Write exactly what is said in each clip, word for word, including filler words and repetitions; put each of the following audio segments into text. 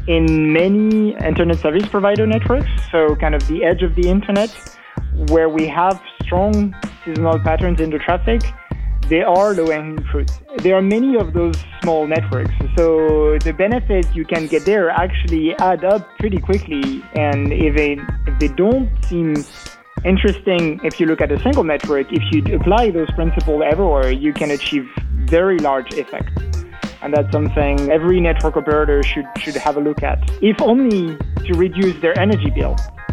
in many internet service provider networks, so kind of the edge of the internet, where we have strong seasonal patterns in the traffic, they are low-hanging fruit. There are many of those small networks, so the benefits you can get there actually add up pretty quickly. And if they if they don't seem interesting, if you look at a single network, if you apply those principles everywhere, you can achieve very large effects. And that's something every network operator should should have a look at, if only to reduce their energy bill.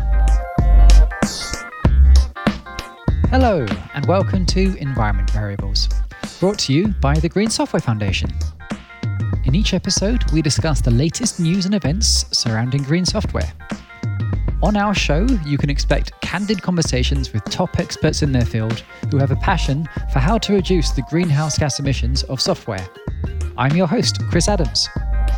Hello, and welcome to Environment Variables, brought to you by the Green Software Foundation. In each episode, we discuss the latest news and events surrounding green software. On our show, you can expect candid conversations with top experts in their field who have a passion for how to reduce the greenhouse gas emissions of software. I'm your host, Chris Adams.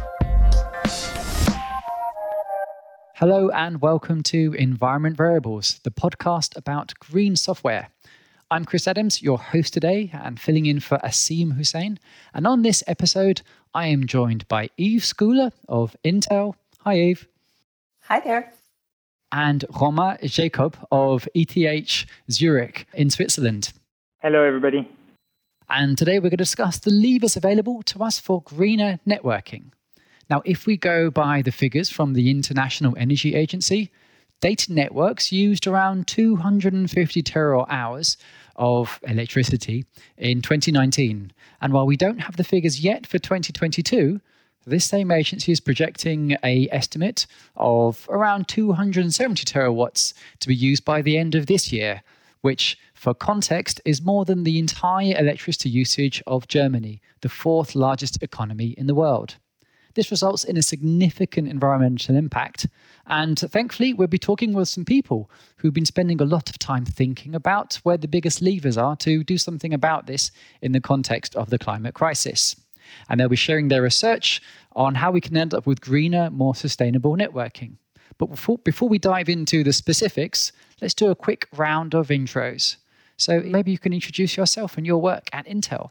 Hello and welcome to Environment Variables, the podcast about green software. I'm Chris Adams, your host today, and filling in for Asim Hussain. And on this episode, I am joined by Yves Schouler of Intel. Hi, Yves. Hi there. And Romain Jacob of E T H Zurich in Switzerland. Hello, everybody. And today we're going to discuss the levers available to us for greener networking. Now, if we go by the figures from the International Energy Agency, data networks used around two hundred fifty terawatt hours of electricity in twenty nineteen. And while we don't have the figures yet for twenty twenty-two, this same agency is projecting an estimate of around two hundred seventy terawatts to be used by the end of this year, which, for context, is more than the entire electricity usage of Germany, the fourth largest economy in the world. This results in a significant environmental impact. And thankfully, we'll be talking with some people who've been spending a lot of time thinking about where the biggest levers are to do something about this in the context of the climate crisis. And they'll be sharing their research on how we can end up with greener, more sustainable networking. But before, before we dive into the specifics, let's do a quick round of intros. So maybe you can introduce yourself and your work at Intel.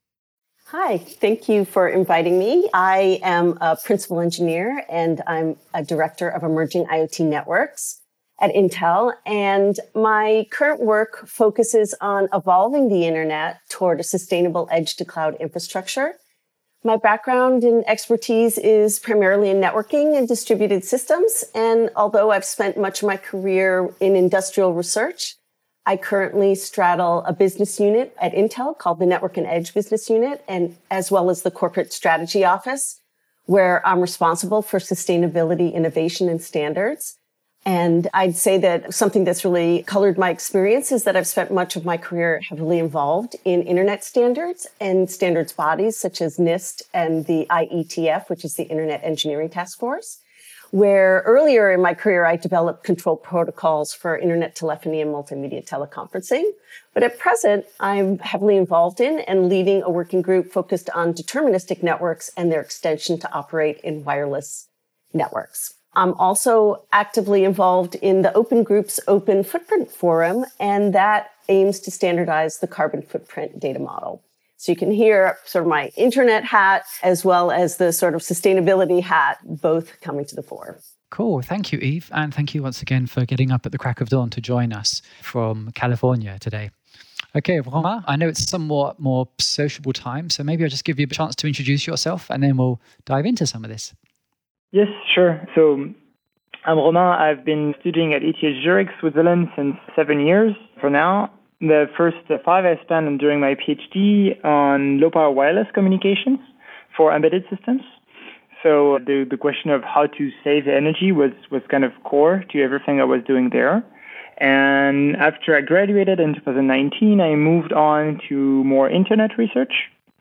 Hi, thank you for inviting me. I am a principal engineer and I'm a director of emerging IoT networks at Intel. And my current work focuses on evolving the internet toward a sustainable edge-to-cloud infrastructure. My background and expertise is primarily in networking and distributed systems. And although I've spent much of my career in industrial research, I currently straddle a business unit at Intel called the Network and Edge Business Unit, and as well as the Corporate Strategy Office, where I'm responsible for sustainability, innovation, and standards. And I'd say that something that's really colored my experience is that I've spent much of my career heavily involved in internet standards and standards bodies such as NIST and the I E T F, which is the Internet Engineering Task Force, where earlier in my career, I developed control protocols for internet telephony and multimedia teleconferencing. But at present, I'm heavily involved in and leading a working group focused on deterministic networks and their extension to operate in wireless networks. I'm also actively involved in the Open Group's Open Footprint Forum, and that aims to standardize the carbon footprint data model. So you can hear sort of my internet hat as well as the sort of sustainability hat, both coming to the fore. Cool. Thank you, Yves. And thank you once again for getting up at the crack of dawn to join us from California today. Okay, Romain, I know it's somewhat more sociable time, so maybe I'll just give you a chance to introduce yourself and then we'll dive into some of this. Yes, sure. So I'm Romain. I've been studying at E T H Zurich, Switzerland since seven years for now. The first five I spent during my PhD on low-power wireless communications for embedded systems. So the, the question of how to save energy was, was kind of core to everything I was doing there. And after I graduated in two thousand nineteen, I moved on to more internet research.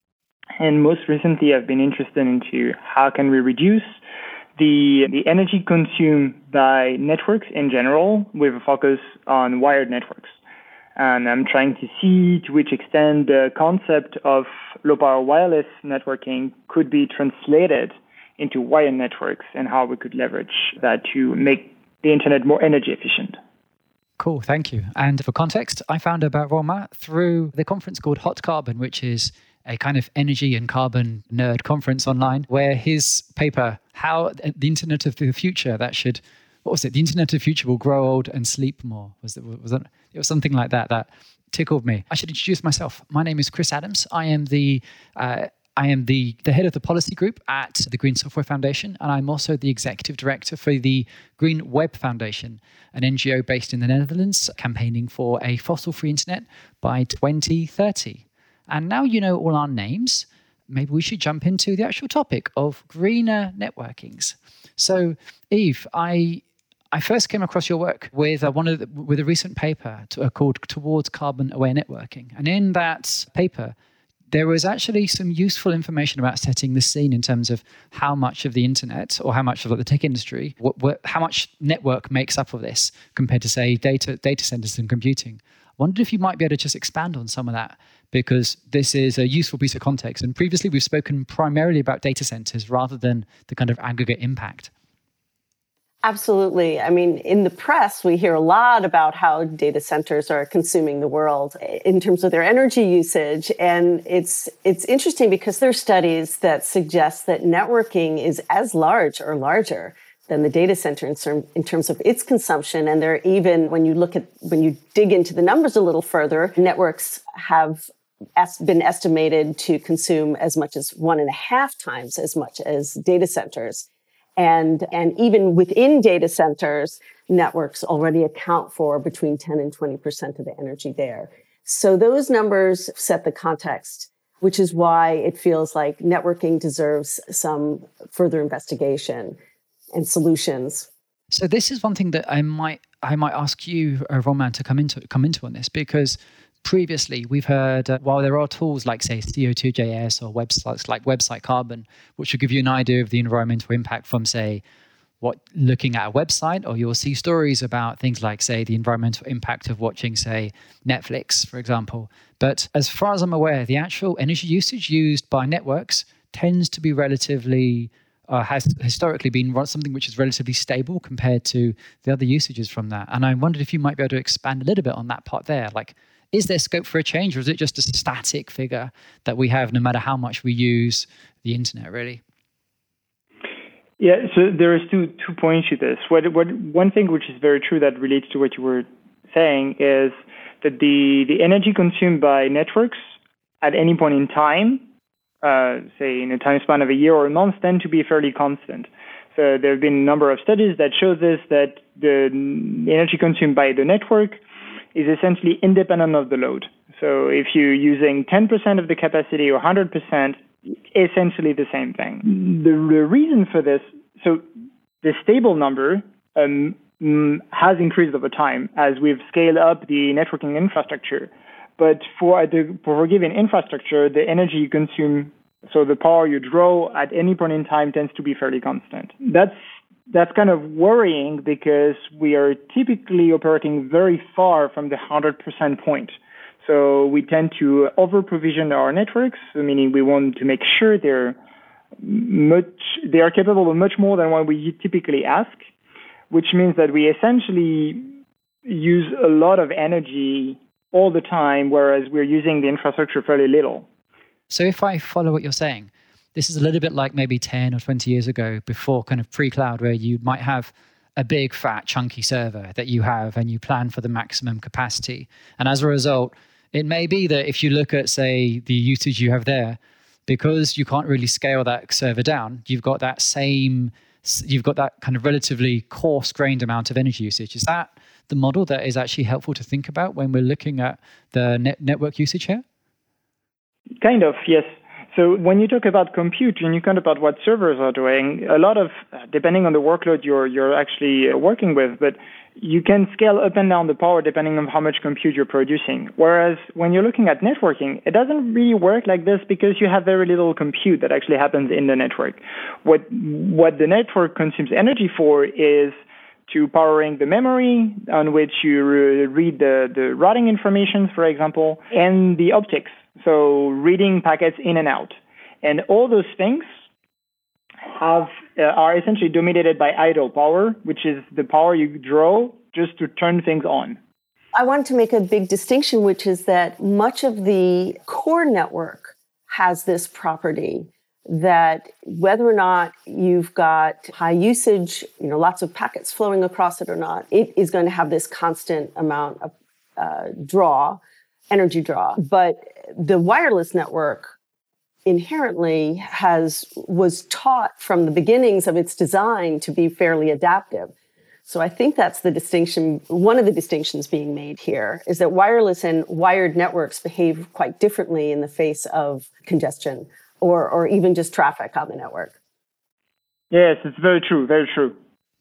And most recently, I've been interested into how can we reduce the, the energy consumed by networks in general with a focus on wired networks. And I'm trying to see to which extent the concept of low-power wireless networking could be translated into wired networks and how we could leverage that to make the internet more energy efficient. Cool, thank you. And for context, I found out about Romain through the conference called Hot Carbon, which is a kind of energy and carbon nerd conference online where his paper, How the Internet of the Future, that should, what was it? The Internet of the Future will grow old and sleep more. Was it, was it, it was something like that that tickled me. I should introduce myself. My name is Chris Adams. I am the uh, I am the, the head of the policy group at the Green Software Foundation, and I'm also the executive director for the Green Web Foundation, an N G O based in the Netherlands campaigning for a fossil-free internet by twenty thirty. And now you know all our names, maybe we should jump into the actual topic of greener networkings. So, Eve, I I first came across your work with uh, one of the, with a recent paper to, uh, called Towards Carbon Aware Networking, and in that paper, there was actually some useful information about setting the scene in terms of how much of the internet or how much of like, the tech industry, what, what, how much network makes up of this compared to, say, data data centers and computing. I wondered if you might be able to just expand on some of that, because this is a useful piece of context. And previously, we've spoken primarily about data centers rather than the kind of aggregate impact. Absolutely. I mean, in the press, we hear a lot about how data centers are consuming the world in terms of their energy usage. And it's it's interesting because there are studies that suggest that networking is as large or larger than the data center in, term, in terms of its consumption. And there are even, when you look at, when you dig into the numbers a little further, networks have been estimated to consume as much as one and a half times as much as data centers. And, and even within data centers, networks already account for between ten and twenty percent of the energy there. So those numbers set the context, which is why it feels like networking deserves some further investigation and solutions. So this is one thing that I might I might ask you, uh, Romain, to come into come into on this, because previously, we've heard, uh, while there are tools like, say, C O two J S or websites like Website Carbon, which will give you an idea of the environmental impact from, say, what looking at a website, or you'll see stories about things like, say, the environmental impact of watching, say, Netflix, for example. But as far as I'm aware, the actual energy usage used by networks tends to be relatively, uh, has historically been something which is relatively stable compared to the other usages from that. And I wondered if you might be able to expand a little bit on that part there, like, is there scope for a change, or is it just a static figure that we have no matter how much we use the internet, really? Yeah, so there is two two points to this. What, what one thing which is very true that relates to what you were saying is that the, the energy consumed by networks at any point in time, uh, say in a time span of a year or a month, tend to be fairly constant. So there have been a number of studies that show this, that the energy consumed by the network is essentially independent of the load. So if you're using ten percent of the capacity or one hundred percent, essentially the same thing. The, the reason for this, so the stable number um, has increased over time as we've scaled up the networking infrastructure. But for the for a given infrastructure, the energy you consume, so the power you draw at any point in time, tends to be fairly constant. That's That's kind of worrying because we are typically operating very far from the one hundred percent point. So we tend to over-provision our networks, meaning we want to make sure they're much, they are capable of much more than what we typically ask, which means that we essentially use a lot of energy all the time, whereas we're using the infrastructure fairly little. So if I follow what you're saying, this is a little bit like maybe ten or twenty years ago, before kind of pre-cloud, where you might have a big, fat, chunky server that you have and you plan for the maximum capacity. And as a result, it may be that if you look at, say, the usage you have there, because you can't really scale that server down, you've got that same, you've got that kind of relatively coarse-grained amount of energy usage. Is that the model that is actually helpful to think about when we're looking at the net network usage here? Kind of, yes. So when you talk about compute and you talk about what servers are doing, a lot of, depending on the workload you're you're actually working with, but you can scale up and down the power depending on how much compute you're producing. Whereas when you're looking at networking, it doesn't really work like this because you have very little compute that actually happens in the network. What what the network consumes energy for is to powering the memory on which you re- read the, the routing information, for example, and the optics. So reading packets in and out. And all those things have uh, are essentially dominated by idle power, which is the power you draw just to turn things on. I wanted to make a big distinction, which is that much of the core network has this property that whether or not you've got high usage, you know, lots of packets flowing across it or not, it is going to have this constant amount of uh, draw, energy draw. But the wireless network inherently has was taught from the beginnings of its design to be fairly adaptive. So I think that's the distinction. One of the distinctions being made here is that wireless and wired networks behave quite differently in the face of congestion or, or even just traffic on the network. Yes, it's very true, very true.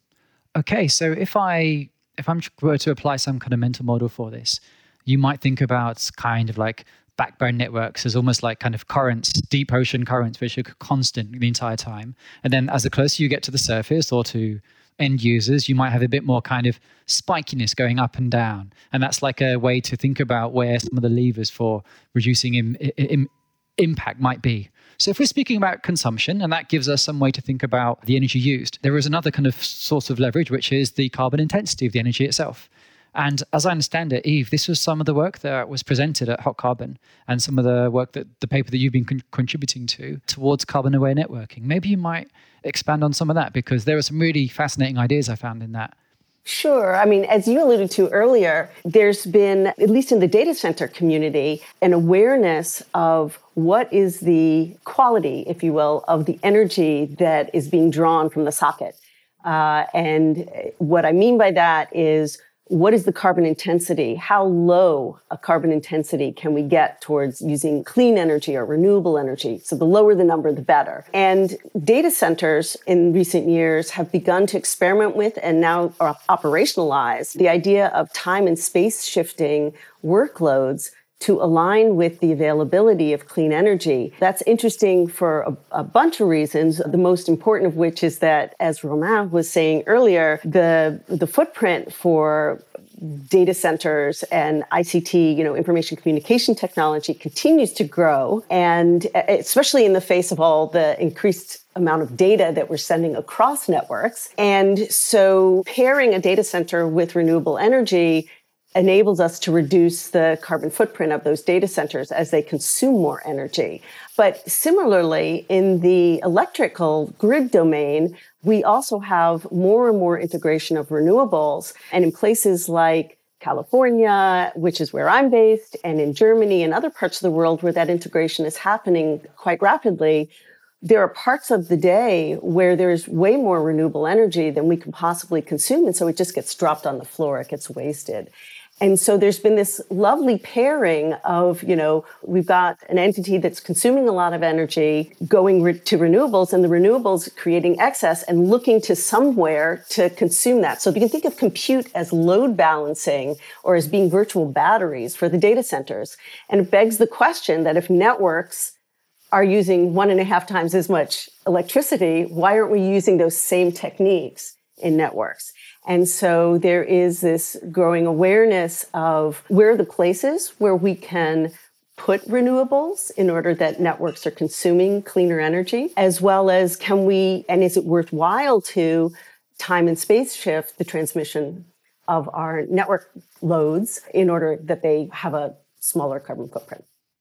Okay, so if I if I'm were to apply some kind of mental model for this, you might think about kind of like backbone networks as almost like kind of currents, deep ocean currents, which are constant the entire time. And then as the closer you get to the surface or to end users, you might have a bit more kind of spikiness going up and down. And that's like a way to think about where some of the levers for reducing im- im- impact might be. So if we're speaking about consumption, and that gives us some way to think about the energy used, there is another kind of source of leverage, which is the carbon intensity of the energy itself. And as I understand it, Eve, this was some of the work that was presented at Hot Carbon and some of the work that the paper that you've been con- contributing to towards carbon-aware networking. Maybe you might expand on some of that, because there are some really fascinating ideas I found in that. Sure. I mean, as you alluded to earlier, there's been, at least in the data center community, an awareness of what is the quality, if you will, of the energy that is being drawn from the socket. Uh, and what I mean by that is, what is the carbon intensity? How low a carbon intensity can we get towards using clean energy or renewable energy? So the lower the number, the better. And data centers in recent years have begun to experiment with and now operationalize the idea of time and space shifting workloads to align with the availability of clean energy. That's interesting for a, a bunch of reasons, the most important of which is that, as Romain was saying earlier, the, the footprint for data centers and I C T, you know, information communication technology continues to grow. And especially in the face of all the increased amount of data that we're sending across networks. And so pairing a data center with renewable energy enables us to reduce the carbon footprint of those data centers as they consume more energy. But similarly, in the electrical grid domain, we also have more and more integration of renewables. And in places like California, which is where I'm based, and in Germany and other parts of the world where that integration is happening quite rapidly, there are parts of the day where there's way more renewable energy than we can possibly consume. And so it just gets dropped on the floor, it gets wasted. And so there's been this lovely pairing of, you know, we've got an entity that's consuming a lot of energy going re- to renewables, and the renewables creating excess and looking to somewhere to consume that. So you can think of compute as load balancing or as being virtual batteries for the data centers. And it begs the question that if networks are using one and a half times as much electricity, why aren't we using those same techniques in networks? And so there is this growing awareness of where are the places where we can put renewables in order that networks are consuming cleaner energy, as well as can we, and is it worthwhile to time and space shift the transmission of our network loads in order that they have a smaller carbon footprint?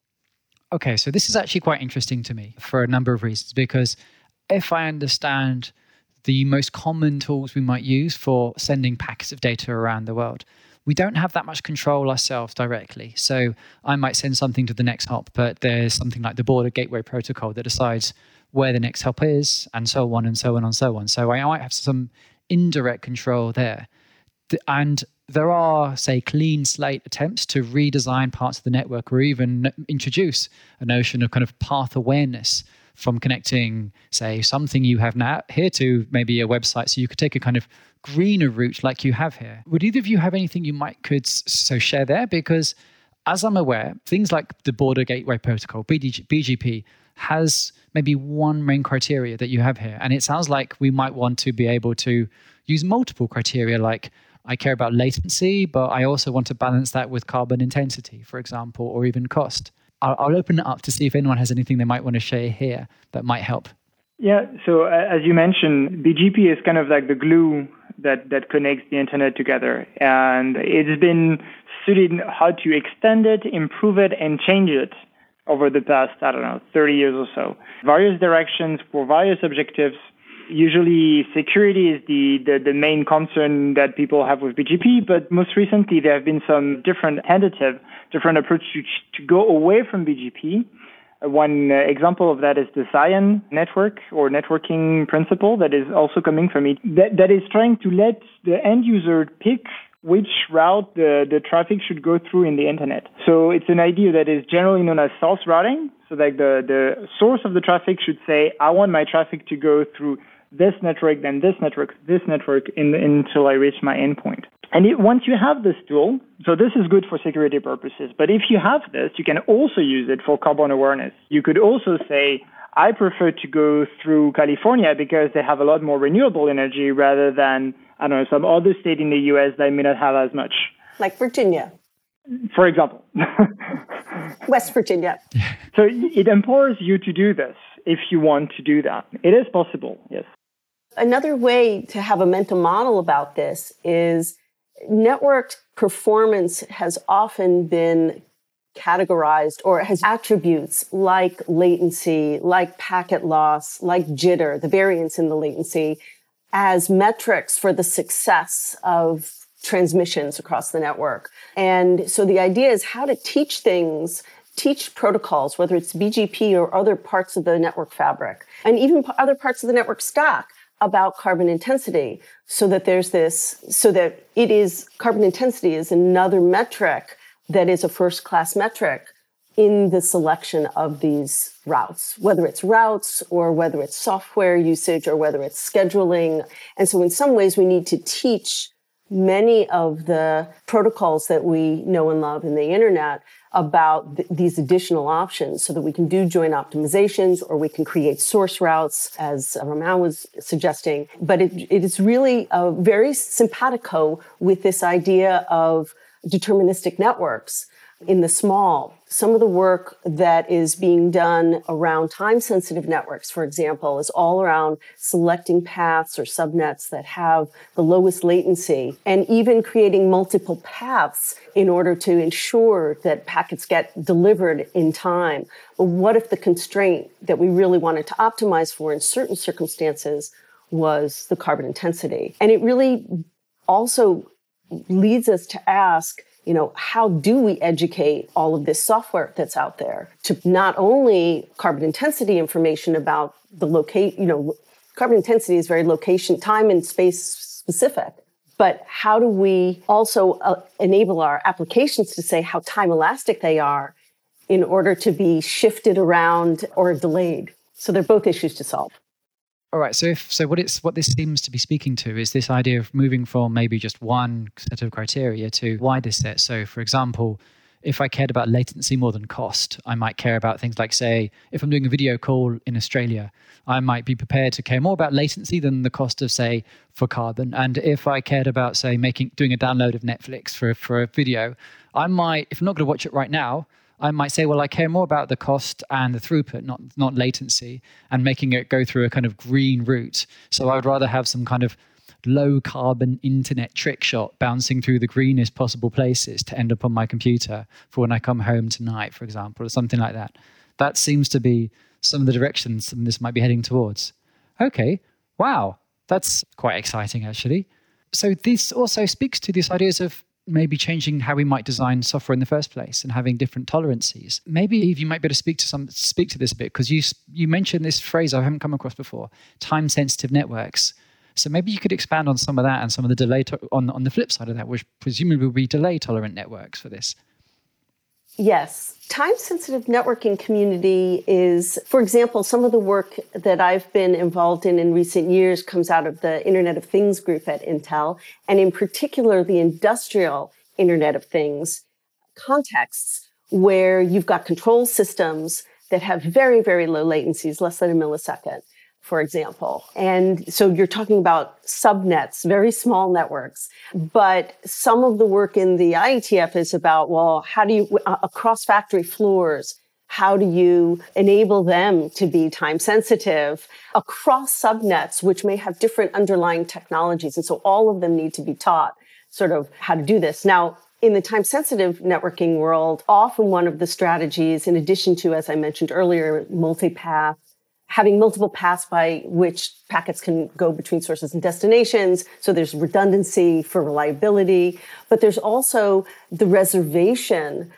Okay, so this is actually quite interesting to me for a number of reasons, because if I understand the most common tools we might use for sending packets of data around the world, we don't have that much control ourselves directly. So I might send something to the next hop, but there's something like the Border Gateway Protocol that decides where the next hop is, and so on and so on and so on. So I might have some indirect control there. And there are, say, clean slate attempts to redesign parts of the network or even introduce a notion of kind of path awareness from connecting, say, something you have now here to maybe a website, so you could take a kind of greener route like you have here. Would either of you have anything you might could so share there? Because as I'm aware, things like the Border Gateway Protocol, B G P, has maybe one main criteria that you have here. And it sounds like we might want to be able to use multiple criteria, like I care about latency, but I also want to balance that with carbon intensity, for example, or even cost. I'll, I'll open it up to see if anyone has anything they might want to share here that might help. Yeah, so uh, as you mentioned, B G P is kind of like the glue that, that connects the internet together. And it's been studied how to extend it, improve it, and change it over the past, I don't know, thirty years or so. Various directions for various objectives. Usually security is the, the, the main concern that people have with B G P, but most recently there have been some different tentative, different approach to, to go away from B G P. One uh, example of that is the Cyan network or networking principle that is also coming from it, that, that is trying to let the end user pick which route the, the traffic should go through in the internet. So it's an idea that is generally known as source routing. So like the, the source of the traffic should say, I want my traffic to go through this network, then this network, this network in, until I reach my endpoint. And it, once you have this tool, so this is good for security purposes, but if you have this, you can also use it for carbon awareness. You could also say, I prefer to go through California because they have a lot more renewable energy rather than, I don't know, some other state in the U S that may not have as much. Like Virginia. For example. West Virginia. So it empowers you to do this if you want to do that. It is possible, yes. Another way to have a mental model about this is network performance has often been categorized or has attributes like latency, like packet loss, like jitter, the variance in the latency, as metrics for the success of transmissions across the network. And so the idea is how to teach things, teach protocols, whether it's B G P or other parts of the network fabric, and even other parts of the network stack, about carbon intensity, so that there's this, so that it is, carbon intensity is another metric that is a first-class metric in the selection of these routes, whether it's routes or whether it's software usage or whether it's scheduling. And so in some ways, we need to teach many of the protocols that we know and love in the internet about th- these additional options so that we can do joint optimizations or we can create source routes, as Romain was suggesting. But it, it is really uh, very simpatico with this idea of deterministic networks in the small. Some of the work that is being done around time-sensitive networks, for example, is all around selecting paths or subnets that have the lowest latency and even creating multiple paths in order to ensure that packets get delivered in time. But what if the constraint that we really wanted to optimize for in certain circumstances was the carbon intensity? And it really also leads us to ask, you know, how do we educate all of this software that's out there to not only carbon intensity information about the locate, you know, carbon intensity is very location, time and space specific, but how do we also uh, enable our applications to say how time elastic they are in order to be shifted around or delayed? So they're both issues to solve. All right. So, if so, what it's what this seems to be speaking to is this idea of moving from maybe just one set of criteria to wider set. So, for example, if I cared about latency more than cost, I might care about things like, say, if I'm doing a video call in Australia, I might be prepared to care more about latency than the cost of, say, for carbon. And if I cared about, say, making doing a download of Netflix for for a video, I might, if I'm not going to watch it right now, I might say, well, I care more about the cost and the throughput, not not latency, and making it go through a kind of green route. So I would rather have some kind of low carbon internet trick shot bouncing through the greenest possible places to end up on my computer for when I come home tonight, for example, or something like that. That seems to be some of the directions some of this might be heading towards. Okay, wow, that's quite exciting, actually. So this also speaks to these ideas of maybe changing how we might design software in the first place and having different tolerances. Maybe, Eve, you might be able to speak to some speak to this a bit, because you you mentioned this phrase I haven't come across before: time-sensitive networks. So maybe you could expand on some of that and some of the delay to- on on the flip side of that, which presumably will be delay-tolerant networks for this. Yes. Time-sensitive networking community is, for example, some of the work that I've been involved in in recent years comes out of the Internet of Things group at Intel, and in particular, the industrial Internet of Things contexts where you've got control systems that have very, very low latencies, less than a millisecond, for example. And so you're talking about subnets, very small networks. But some of the work in the I E T F is about, well, how do you, uh, across factory floors, how do you enable them to be time sensitive across subnets, which may have different underlying technologies? And so all of them need to be taught sort of how to do this. Now, in the time-sensitive networking world, often one of the strategies, in addition to, as I mentioned earlier, multipath, having multiple paths by which packets can go between sources and destinations. So there's redundancy for reliability, but there's also the reservation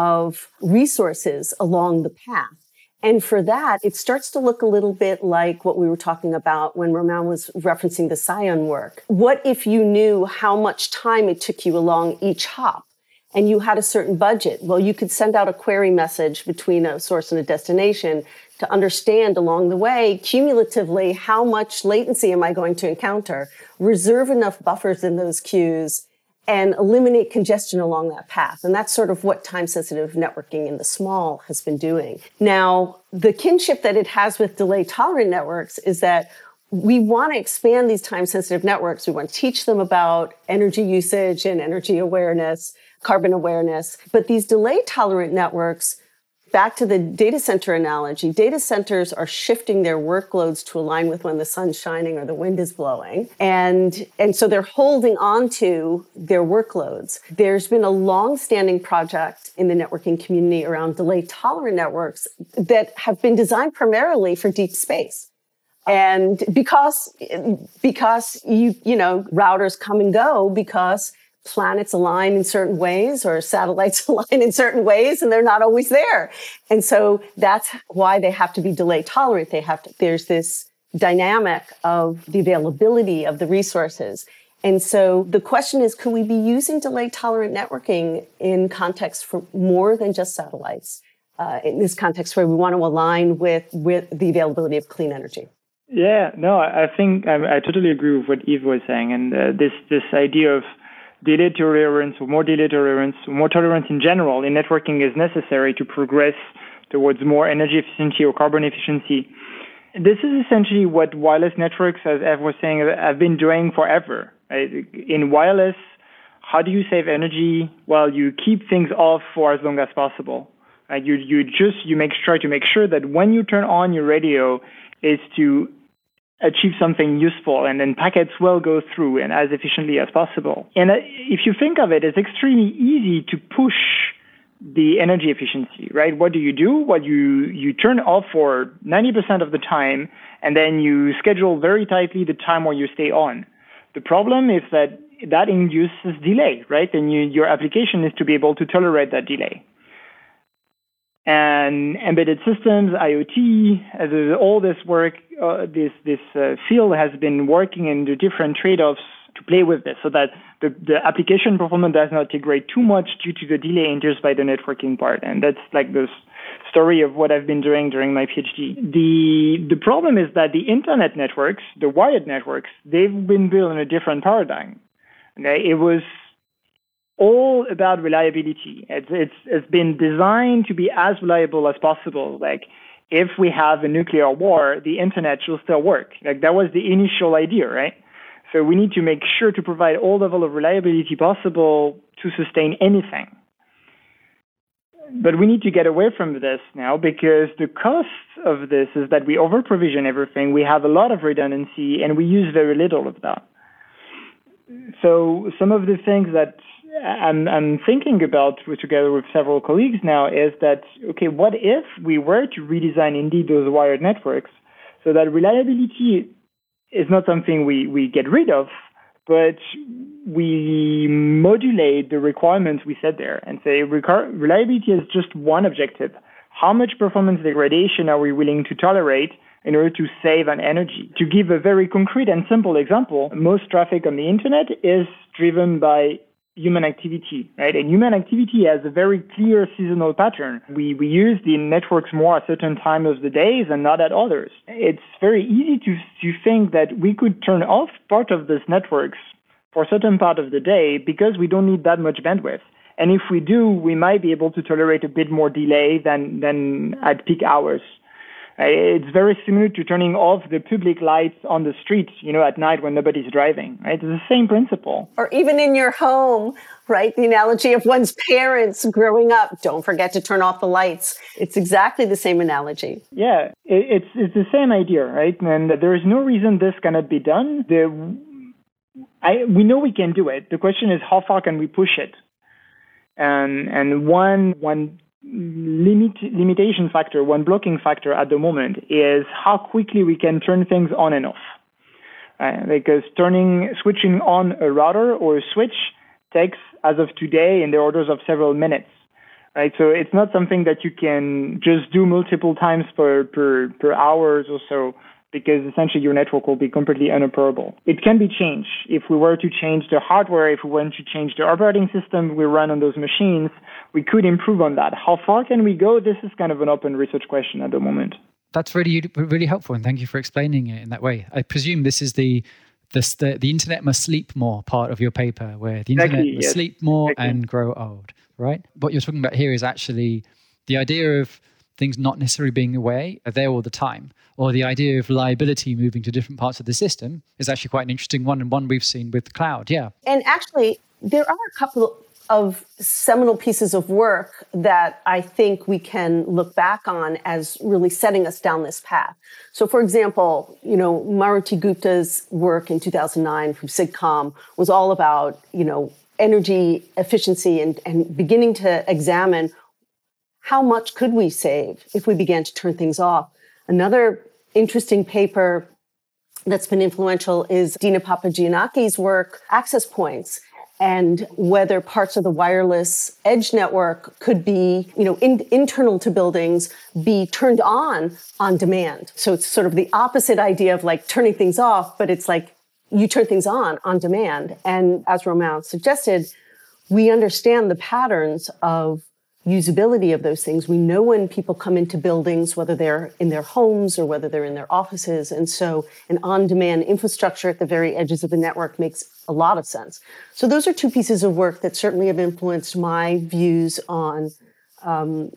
of resources along the path. And for that, it starts to look a little bit like what we were talking about when Romain was referencing the Scion work. What if you knew how much time it took you along each hop and you had a certain budget? Well, you could send out a query message between a source and a destination to understand along the way, cumulatively, how much latency am I going to encounter, reserve enough buffers in those queues, and eliminate congestion along that path. And that's sort of what time-sensitive networking in the small has been doing. Now, the kinship that it has with delay-tolerant networks is that we want to expand these time-sensitive networks. We want to teach them about energy usage and energy awareness, carbon awareness. But these delay-tolerant networks, back to the data center analogy, data centers are shifting their workloads to align with when the sun's shining or the wind is blowing. And, and so they're holding on to their workloads. There's been a long-standing project in the networking community around delay-tolerant networks that have been designed primarily for deep space. And because, because you, you know, routers come and go because planets align in certain ways or satellites align in certain ways and they're not always there. And so that's why they have to be delay tolerant. They have to, there's this dynamic of the availability of the resources. And so the question is, could we be using delay tolerant networking in context for more than just satellites? Uh, in this context where we want to align with, with the availability of clean energy. Yeah, no, I think I, I totally agree with what Eve was saying. And uh, this, this idea of delay tolerance or more delay tolerance, or more tolerance in general in networking is necessary to progress towards more energy efficiency or carbon efficiency. This is essentially what wireless networks, as Eve was saying, have been doing forever. Right? In wireless, how do you save energy? Well, you keep things off for as long as possible. Right? You you just you make try to make sure that when you turn on your radio, is to achieve something useful, and then packets will go through and as efficiently as possible. And if you think of it, it's extremely easy to push the energy efficiency, right? What do you do? Well, you, you turn off for ninety percent of the time, and then you schedule very tightly the time where you stay on. The problem is that that induces delay, right? And you, your application is to be able to tolerate that delay. And embedded systems, IoT, as all this work, uh, this this uh, field has been working in the different trade-offs to play with this, so that the, the application performance does not degrade too much due to the delay induced by the networking part. And that's like the story of what I've been doing during my PhD. The the problem is that the internet networks, the wired networks, they've been built in a different paradigm. Okay, it was all about reliability. It's, it's, it's been designed to be as reliable as possible. Like, if we have a nuclear war, the internet should still work. Like, that was the initial idea, right? So we need to make sure to provide all level of reliability possible to sustain anything. But we need to get away from this now, because the cost of this is that we over-provision everything, we have a lot of redundancy, and we use very little of that. So some of the things that I'm, I'm thinking about together with several colleagues now is that, okay, what if we were to redesign indeed those wired networks so that reliability is not something we, we get rid of, but we modulate the requirements we set there and say reliability is just one objective. How much performance degradation are we willing to tolerate in order to save on energy? To give a very concrete and simple example, most traffic on the internet is driven by human activity, right? And human activity has a very clear seasonal pattern. We we use the networks more at certain times of the days and not at others. It's very easy to to think that we could turn off part of these networks for a certain part of the day because we don't need that much bandwidth. And if we do, we might be able to tolerate a bit more delay than than at peak hours. It's very similar to turning off the public lights on the street, you know, at night when nobody's driving, right? It's the same principle. Or even in your home, right? The analogy of one's parents growing up, don't forget to turn off the lights. It's exactly the same analogy. Yeah, it's it's the same idea, right? And there is no reason this cannot be done. The, I, we know we can do it. The question is, how far can we push it? And and one one limit limitation factor, one blocking factor at the moment is how quickly we can turn things on and off. Uh, because turning switching on a router or a switch takes, as of today, in the orders of several minutes. Right, so it's not something that you can just do multiple times per per per hours or so, because essentially your network will be completely inoperable. It can be changed. If we were to change the hardware, if we were to change the operating system we run on those machines, we could improve on that. How far can we go? This is kind of an open research question at the moment. That's really, really helpful, and thank you for explaining it in that way. I presume this is the the the, the internet must sleep more part of your paper, where the internet exactly, must yes. sleep more exactly. and grow old, right? What you're talking about here is actually the idea of things not necessarily being away, are there all the time, or the idea of liability moving to different parts of the system is actually quite an interesting one, and one we've seen with the cloud, yeah. And actually, there are a couple of seminal pieces of work that I think we can look back on as really setting us down this path. So, for example, you know, Maruti Gupta's work in two thousand nine from SIGCOM was all about, you know, energy efficiency and, and beginning to examine how much could we save if we began to turn things off. Another interesting paper that's been influential is Dina Papagiannaki's work, Access Points, and whether parts of the wireless edge network could be, you know, in, internal to buildings, be turned on on demand. So it's sort of the opposite idea of like turning things off, but it's like you turn things on on demand. And as Romain suggested, we understand the patterns of usability of those things. We know when people come into buildings, whether they're in their homes or whether they're in their offices. And so an on-demand infrastructure at the very edges of the network makes a lot of sense. So those are two pieces of work that certainly have influenced my views on um,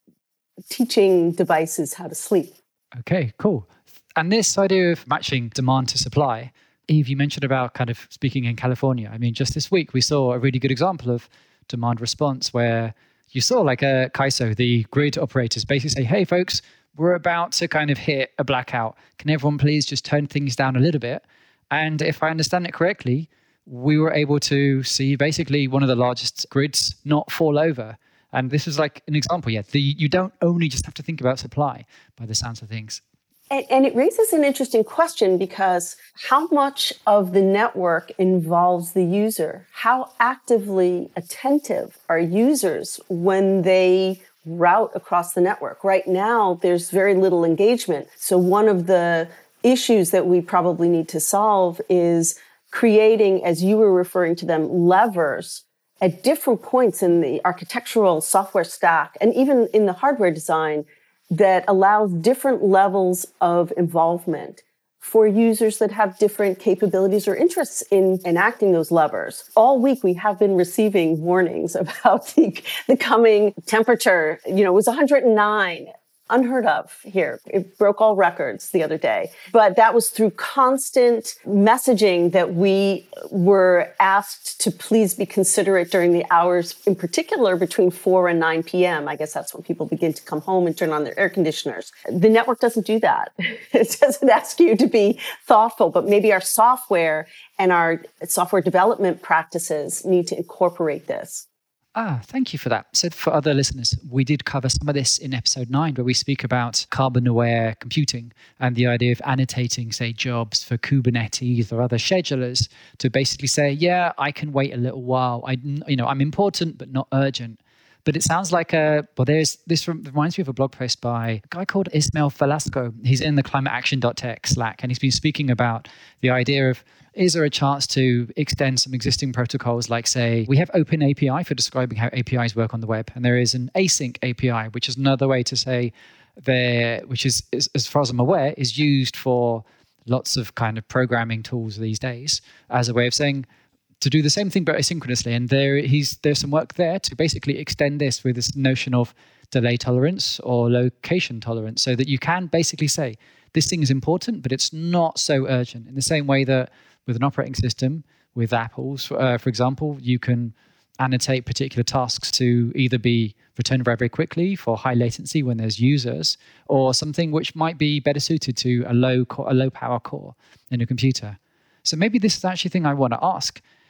teaching devices how to sleep. Okay, cool. And this idea of matching demand to supply, Eve, you mentioned about kind of speaking in California. I mean, just this week, we saw a really good example of demand response where you saw like a C A I S O, the grid operators, basically say, hey, folks, we're about to kind of hit a blackout. Can everyone please just turn things down a little bit? And if I understand it correctly, we were able to see basically one of the largest grids not fall over. And this is like an example, yeah. The, you don't only just have to think about supply by the sounds of things. And, and it raises an interesting question, because how much of the network involves the user? How actively attentive are users when they route across the network? Right now, there's very little engagement. So one of the issues that we probably need to solve is creating, as you were referring to them, levers at different points in the architectural software stack and even in the hardware design that allows different levels of involvement for users that have different capabilities or interests in enacting those levers. All week, we have been receiving warnings about the, the coming temperature. You know, it was one hundred nine. Unheard of here. It broke all records the other day. But that was through constant messaging that we were asked to please be considerate during the hours, in particular between four and nine p.m. I guess that's when people begin to come home and turn on their air conditioners. The network doesn't do that. It doesn't ask you to be thoughtful, but maybe our software and our software development practices need to incorporate this. Ah, thank you for that. So for other listeners, we did cover some of this in episode nine, where we speak about carbon-aware computing and the idea of annotating, say, jobs for Kubernetes or other schedulers to basically say, yeah, I can wait a little while. I, you know, I'm important, but not urgent. But it sounds like a, well, there's, this reminds me of a blog post by a guy called Ismael Velasco. He's in the climate action dot tech Slack, and he's been speaking about the idea of, is there a chance to extend some existing protocols, like, say, we have Open A P I for describing how A P Is work on the web, and there is an async A P I, which is another way to say there, which is, as far as I'm aware, is used for lots of kind of programming tools these days as a way of saying to do the same thing but asynchronously. And there, he's there's some work there to basically extend this with this notion of delay tolerance or location tolerance, so that you can basically say this thing is important, but it's not so urgent. In the same way that with an operating system, with Apple's, uh, for example, you can annotate particular tasks to either be returned very, very quickly for high latency when there's users, or something which might be better suited to a low core, a low power core in a computer. So maybe this is actually the thing I want to ask.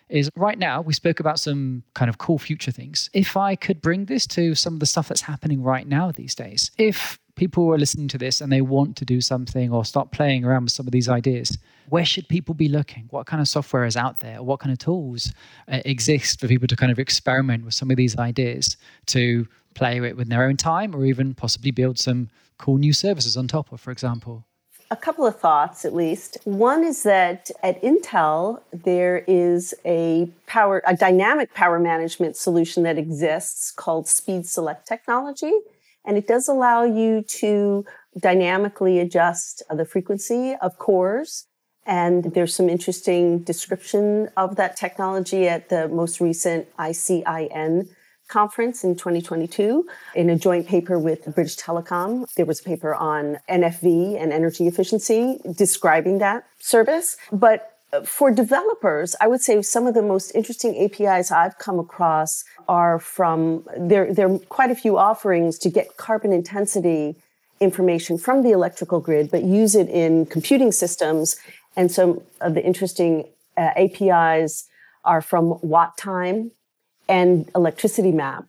is right now we spoke about some kind of cool future things. If I could bring this to some of the stuff that's happening right now these days, if people are listening to this and they want to do something or start playing around with some of these ideas, where should people be looking? What kind of software is out there? What kind of tools uh, exist for people to kind of experiment with some of these ideas to play with in their own time, or even possibly build some cool new services on top of, for example? A couple of thoughts, at least. One is that at Intel, there is a power, a dynamic power management solution that exists called Speed Select technology. And it does allow you to dynamically adjust the frequency of cores. And there's some interesting description of that technology at the most recent I C I N conference in twenty twenty-two in a joint paper with British Telecom. There was a paper on N F V and energy efficiency describing that service. But for developers, I would say some of the most interesting A P Is I've come across are from, there, there are quite a few offerings to get carbon intensity information from the electrical grid, but use it in computing systems. And some of the interesting uh, A P Is are from Watt Time and Electricity Map.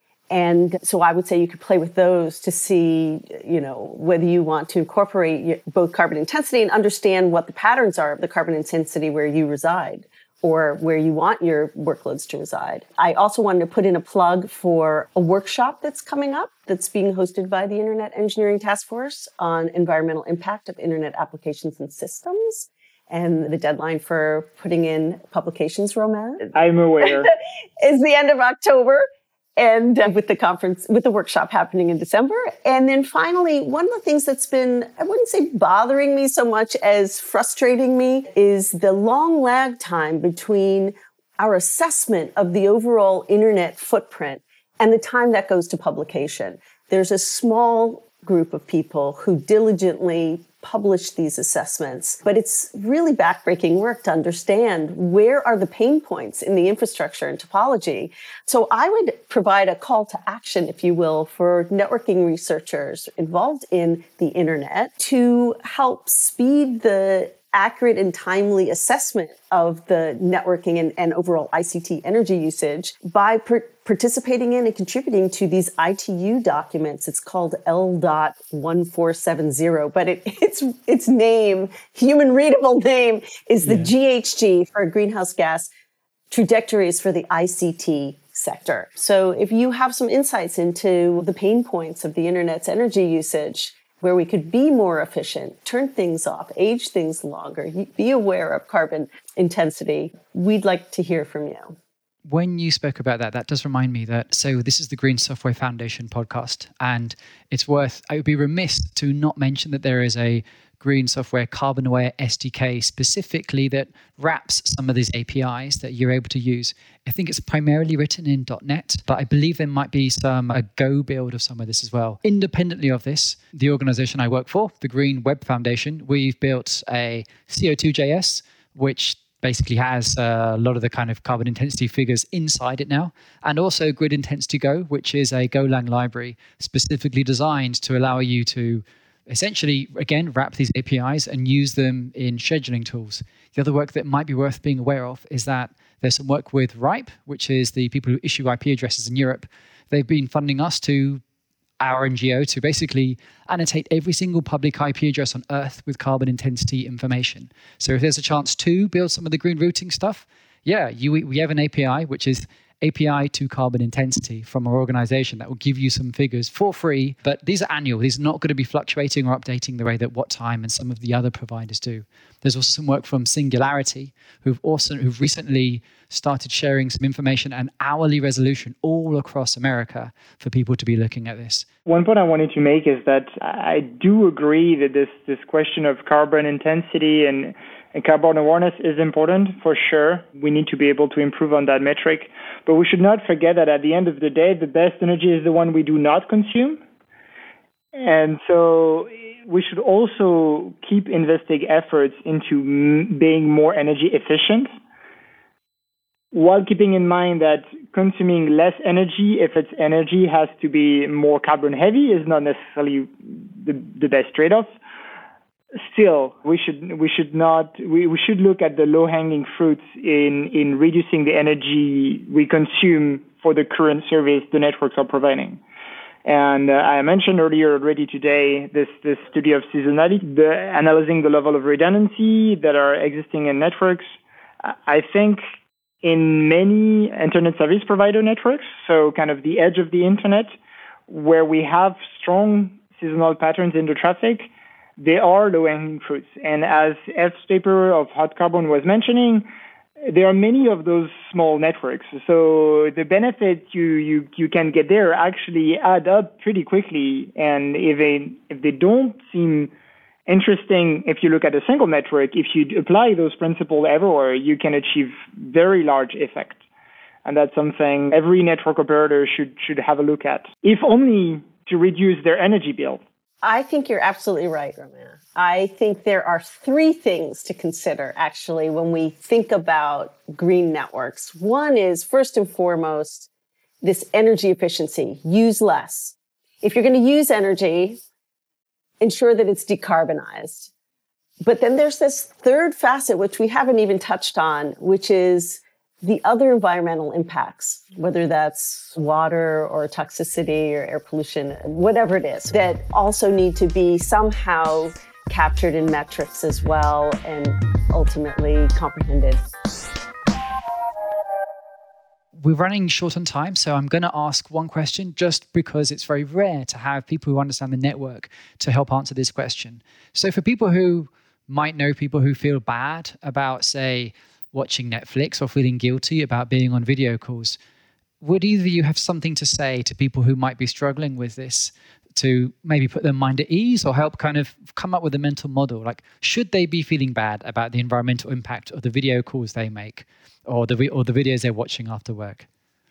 And so I would say you could play with those to see, you know, whether you want to incorporate both carbon intensity and understand what the patterns are of the carbon intensity where you reside or where you want your workloads to reside. I also wanted to put in a plug for a workshop that's coming up that's being hosted by the Internet Engineering Task Force on environmental impact of Internet applications and systems. And the deadline for putting in publications, Romain, I'm aware, is the end of October. And uh, with the conference, with the workshop happening in December. And then finally, one of the things that's been, I wouldn't say bothering me so much as frustrating me, is the long lag time between our assessment of the overall internet footprint and the time that goes to publication. There's a small group of people who diligently publish these assessments, but it's really backbreaking work to understand where are the pain points in the infrastructure and topology. So I would provide a call to action, if you will, for networking researchers involved in the internet to help speed the accurate and timely assessment of the networking and, and overall I C T energy usage by per- participating in and contributing to these I T U documents. It's called L fourteen seventy, but it, its its name, human readable name, is the yeah. G H G for greenhouse gas trajectories for the I C T sector. So if you have some insights into the pain points of the internet's energy usage, where we could be more efficient, turn things off, age things longer, be aware of carbon intensity, we'd like to hear from you. When you spoke about that, that does remind me that, so this is the Green Software Foundation podcast, and it's worth, I would be remiss to not mention that there is a Green Software Carbon Aware S D K specifically that wraps some of these A P Is that you're able to use. I think it's primarily written in .NET, but I believe there might be some a Go build of some of this as well. Independently of this, the organization I work for, the Green Web Foundation, we've built a C O two J S, which basically has uh, a lot of the kind of carbon intensity figures inside it now, and also Grid Intensity Go, which is a Golang library specifically designed to allow you to essentially, again, wrap these A P Is and use them in scheduling tools. The other work that might be worth being aware of is that there's some work with RIPE, which is the people who issue I P addresses in Europe. They've been funding us to, our N G O, to basically annotate every single public I P address on Earth with carbon intensity information. So if there's a chance to build some of the green routing stuff, yeah, you, we have an A P I, which is A P I to carbon intensity from our organization that will give you some figures for free, but these are annual. These are not going to be fluctuating or updating the way that Watt Time and some of the other providers do. There's also some work from Singularity, who've also who've recently started sharing some information and hourly resolution all across America for people to be looking at this. One point I wanted to make is that I do agree that this, this question of carbon intensity and And carbon awareness is important for sure. We need to be able to improve on that metric. But we should not forget that at the end of the day, the best energy is the one we do not consume. And so we should also keep investing efforts into m- being more energy efficient, while keeping in mind that consuming less energy, if its energy has to be more carbon heavy, is not necessarily the, the best trade-off. still, we should we should not we, we should look at the low-hanging fruits in, in reducing the energy we consume for the current service the networks are providing. And uh, I mentioned earlier already today this, this study of seasonality, the, analyzing the level of redundancy that are existing in networks. I think in many internet service provider networks, so kind of the edge of the internet, where we have strong seasonal patterns in the traffic, they are low-hanging fruits. And as F. Staper of Hot Carbon was mentioning, there are many of those small networks. So the benefit you, you, you can get there actually add up pretty quickly. And if they, if they don't seem interesting, if you look at a single network, if you apply those principles everywhere, you can achieve very large effect. And that's something every network operator should, should have a look at, if only to reduce their energy bill. I think you're absolutely right, Romain. I think there are three things to consider, actually, when we think about green networks. One is, first and foremost, this energy efficiency. Use less. If you're going to use energy, ensure that it's decarbonized. But then there's this third facet, which we haven't even touched on, which is the other environmental impacts, whether that's water or toxicity or air pollution, whatever it is, that also need to be somehow captured in metrics as well and ultimately comprehended. We're running short on time, so I'm going to ask one question just because it's very rare to have people who understand the network to help answer this question. So for people who might know people who feel bad about, say, watching Netflix or feeling guilty about being on video calls, would either of you have something to say to people who might be struggling with this to maybe put their mind at ease or help kind of come up with a mental model? Like, should they be feeling bad about the environmental impact of the video calls they make or the or the videos they're watching after work?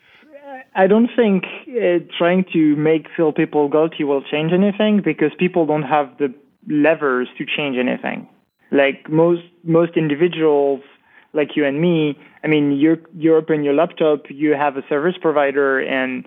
I don't think uh, trying to make feel people guilty will change anything, because people don't have the levers to change anything. Like most most individuals, like you and me, I mean, you you open your laptop, you have a service provider, and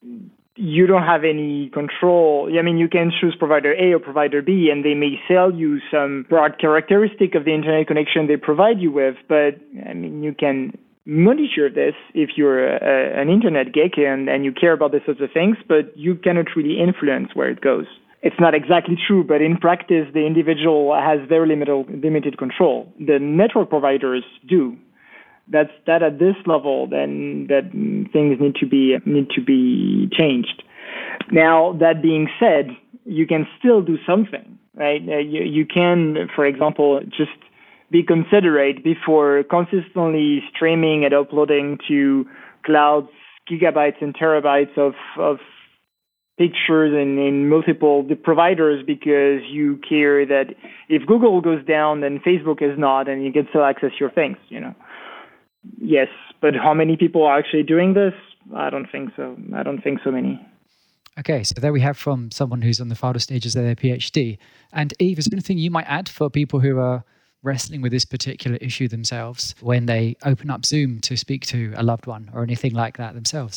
you don't have any control. I mean, you can choose provider A or provider B, and they may sell you some broad characteristic of the internet connection they provide you with. But I mean, you can monitor this if you're a, a, an internet geek and, and you care about these sorts of things, but you cannot really influence where it goes. It's not exactly true, but in practice, the individual has very limited limited control. The network providers do. That's that at this level, then that things need to be need to be changed. Now, that being said, you can still do something, right? Uh, you, you can, for example, just be considerate before consistently streaming and uploading to clouds gigabytes and terabytes of, of pictures in, in multiple providers, because you care that if Google goes down, then Facebook is not, and you can still access your things, you know. Yes, but how many people are actually doing this? I don't think so. I don't think so many. Okay, so there we have from someone who's on the final stages of their PhD. And Eve, is there anything you might add for people who are wrestling with this particular issue themselves when they open up Zoom to speak to a loved one or anything like that themselves?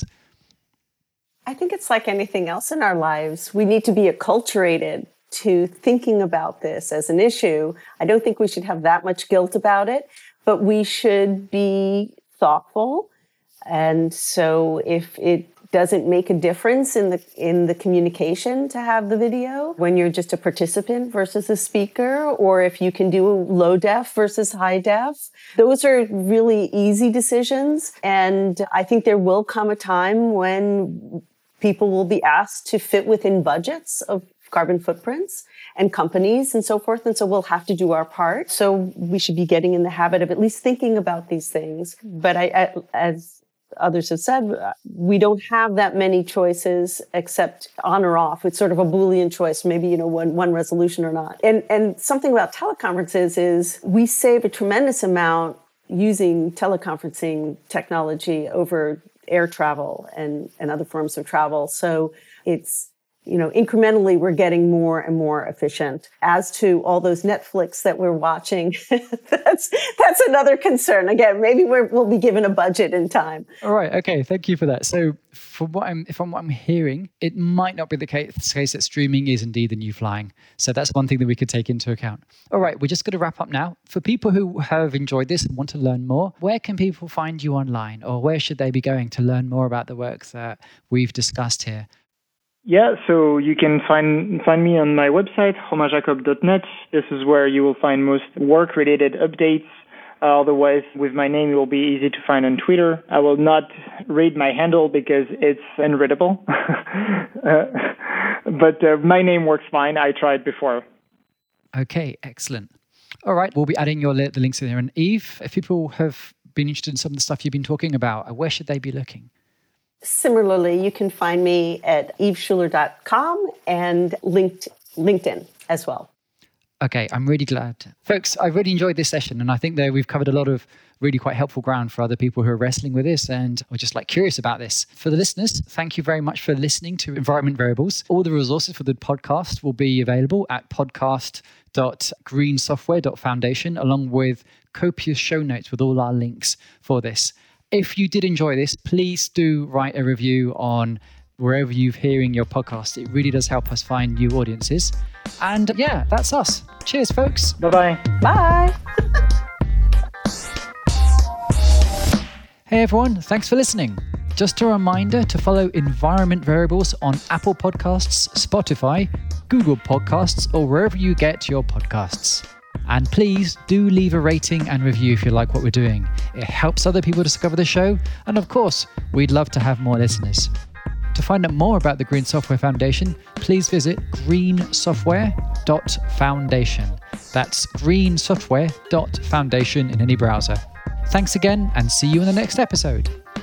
I think it's like anything else in our lives. We need to be acculturated to thinking about this as an issue. I don't think we should have that much guilt about it, but we should be thoughtful. And so if it doesn't make a difference in the in the communication to have the video when you're just a participant versus a speaker, or if you can do low def versus high def, those are really easy decisions. And I think there will come a time when people will be asked to fit within budgets of carbon footprints and companies and so forth. And so we'll have to do our part. So we should be getting in the habit of at least thinking about these things. But I, I as others have said, we don't have that many choices except on or off. It's sort of a Boolean choice, maybe, you know, one, one resolution or not. And, and something about teleconferences is we save a tremendous amount using teleconferencing technology over air travel and, and other forms of travel. So it's you know, incrementally, we're getting more and more efficient. As to all those Netflix that we're watching, that's that's another concern. Again, maybe we're, we'll be given a budget in time. All right. Okay. Thank you for that. So, from what I'm from what I'm hearing, it might not be the case, case that streaming is indeed the new flying. So that's one thing that we could take into account. All right. We're just going to wrap up now. For people who have enjoyed this and want to learn more, where can people find you online, or where should they be going to learn more about the work that we've discussed here? Yeah, so you can find find me on my website, romain jacob dot net. This is where you will find most work-related updates. Uh, otherwise, with my name, it will be easy to find on Twitter. I will not read my handle because it's unreadable. uh, but uh, my name works fine. I tried before. Okay, excellent. All right, we'll be adding your li- the links in here. And Eve, if people have been interested in some of the stuff you've been talking about, where should they be looking? Similarly, you can find me at eve schuler dot com and linked, LinkedIn as well. Okay, I'm really glad. Folks, I really enjoyed this session, and I think that we've covered a lot of really quite helpful ground for other people who are wrestling with this and are just like curious about this. For the listeners, thank you very much for listening to Environment Variables. All the resources for the podcast will be available at podcast dot green software dot foundation, along with copious show notes with all our links for this. If you did enjoy this, please do write a review on wherever you're hearing your podcast. It really does help us find new audiences. And yeah, that's us. Cheers, folks. Bye-bye. Bye. Hey, everyone. Thanks for listening. Just a reminder to follow Environment Variables on Apple Podcasts, Spotify, Google Podcasts, or wherever you get your podcasts. And please do leave a rating and review if you like what we're doing. It helps other people discover the show. And of course, we'd love to have more listeners. To find out more about the Green Software Foundation, please visit green software dot foundation. That's green software dot foundation in any browser. Thanks again, and see you in the next episode.